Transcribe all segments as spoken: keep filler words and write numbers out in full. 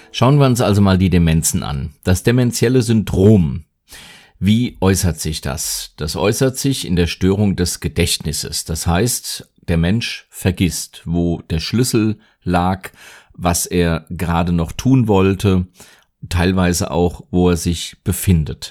Schauen wir uns also mal die Demenzen an. Das dementielle Syndrom. Wie äußert sich das? Das äußert sich in der Störung des Gedächtnisses. Das heißt, der Mensch vergisst, wo der Schlüssel lag, was er gerade noch tun wollte, teilweise auch, wo er sich befindet.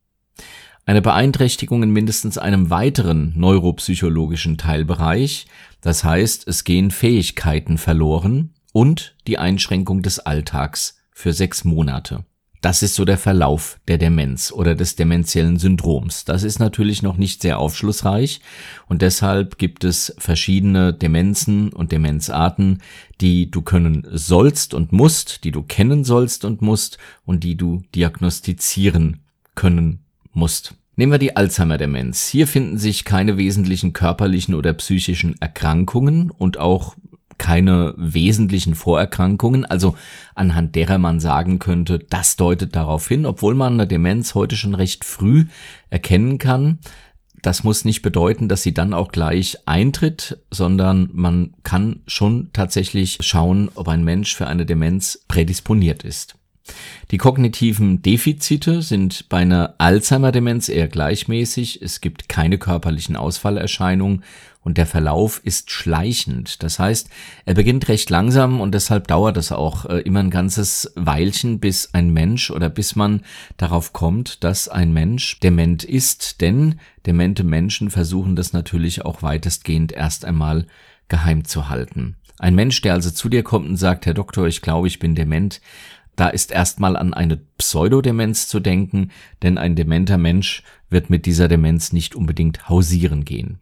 Eine Beeinträchtigung in mindestens einem weiteren neuropsychologischen Teilbereich, das heißt, es gehen Fähigkeiten verloren und die Einschränkung des Alltags für sechs Monate. Das ist so der Verlauf der Demenz oder des dementiellen Syndroms. Das ist natürlich noch nicht sehr aufschlussreich und deshalb gibt es verschiedene Demenzen und Demenzarten, die du können sollst und musst, die du kennen sollst und musst und die du diagnostizieren können musst. Nehmen wir die Alzheimer-Demenz. Hier finden sich keine wesentlichen körperlichen oder psychischen Erkrankungen und auch keine wesentlichen Vorerkrankungen, also anhand derer man sagen könnte, das deutet darauf hin, obwohl man eine Demenz heute schon recht früh erkennen kann. Das muss nicht bedeuten, dass sie dann auch gleich eintritt, sondern man kann schon tatsächlich schauen, ob ein Mensch für eine Demenz prädisponiert ist. Die kognitiven Defizite sind bei einer Alzheimer-Demenz eher gleichmäßig. Es gibt keine körperlichen Ausfallerscheinungen und der Verlauf ist schleichend. Das heißt, er beginnt recht langsam und deshalb dauert es auch äh, immer ein ganzes Weilchen, bis ein Mensch oder bis man darauf kommt, dass ein Mensch dement ist. Denn demente Menschen versuchen das natürlich auch weitestgehend erst einmal geheim zu halten. Ein Mensch, der also zu dir kommt und sagt, Herr Doktor, ich glaube, ich bin dement, da ist erstmal an eine Pseudodemenz zu denken, denn ein dementer Mensch wird mit dieser Demenz nicht unbedingt hausieren gehen.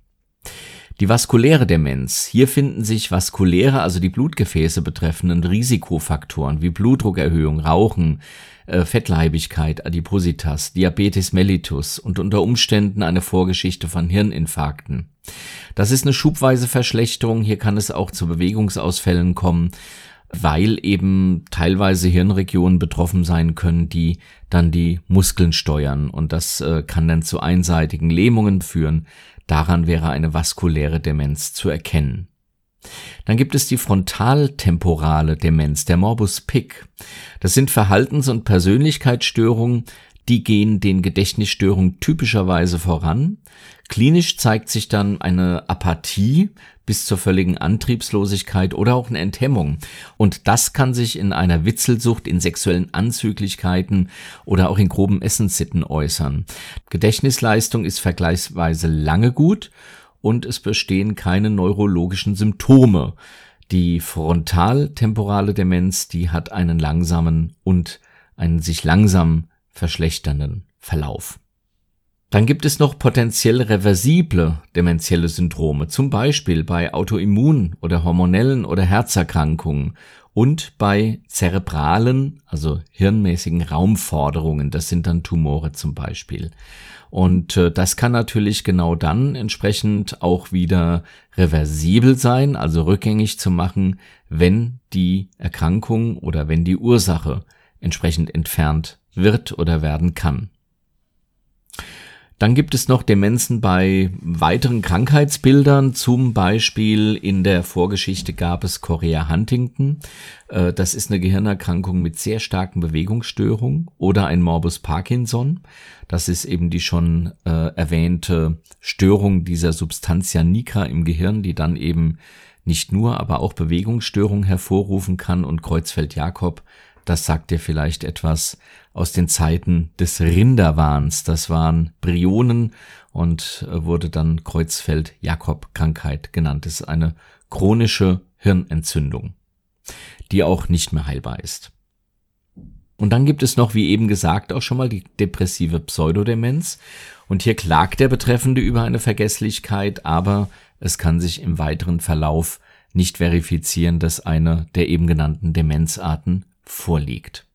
Die vaskuläre Demenz. Hier finden sich vaskuläre, also die Blutgefäße betreffenden Risikofaktoren wie Blutdruckerhöhung, Rauchen, äh, Fettleibigkeit, Adipositas, Diabetes mellitus und unter Umständen eine Vorgeschichte von Hirninfarkten. Das ist eine schubweise Verschlechterung. Hier kann es auch zu Bewegungsausfällen kommen, weil eben teilweise Hirnregionen betroffen sein können, die dann die Muskeln steuern. Und das äh, kann dann zu einseitigen Lähmungen führen. Daran wäre eine vaskuläre Demenz zu erkennen. Dann gibt es die frontaltemporale Demenz, der Morbus Pick. Das sind Verhaltens- und Persönlichkeitsstörungen, die gehen den Gedächtnisstörungen typischerweise voran. Klinisch zeigt sich dann eine Apathie bis zur völligen Antriebslosigkeit oder auch eine Enthemmung. Und das kann sich in einer Witzelsucht, in sexuellen Anzüglichkeiten oder auch in groben Essenssitten äußern. Gedächtnisleistung ist vergleichsweise lange gut und es bestehen keine neurologischen Symptome. Die frontaltemporale Demenz, die hat einen langsamen und einen sich langsam verschlechternden Verlauf. Dann gibt es noch potenziell reversible dementielle Syndrome, zum Beispiel bei Autoimmun- oder hormonellen oder Herzerkrankungen und bei zerebralen, also hirnmäßigen Raumforderungen. Das sind dann Tumore zum Beispiel. Und äh, das kann natürlich genau dann entsprechend auch wieder reversibel sein, also rückgängig zu machen, wenn die Erkrankung oder wenn die Ursache entsprechend entfernt wird oder werden kann. Dann gibt es noch Demenzen bei weiteren Krankheitsbildern, zum Beispiel in der Vorgeschichte gab es Chorea-Huntington. Das ist eine Gehirnerkrankung mit sehr starken Bewegungsstörungen oder ein Morbus Parkinson. Das ist eben die schon äh, erwähnte Störung dieser Substantia nigra im Gehirn, die dann eben nicht nur, aber auch Bewegungsstörungen hervorrufen kann. Und Creutzfeldt-Jakob, das sagt dir vielleicht etwas aus den Zeiten des Rinderwahns. Das waren Brionen und wurde dann Creutzfeldt-Jakob-Krankheit genannt. Das ist eine chronische Hirnentzündung, die auch nicht mehr heilbar ist. Und dann gibt es noch, wie eben gesagt, auch schon mal die depressive Pseudodemenz. Und hier klagt der Betreffende über eine Vergesslichkeit, aber es kann sich im weiteren Verlauf nicht verifizieren, dass eine der eben genannten Demenzarten vorliegt.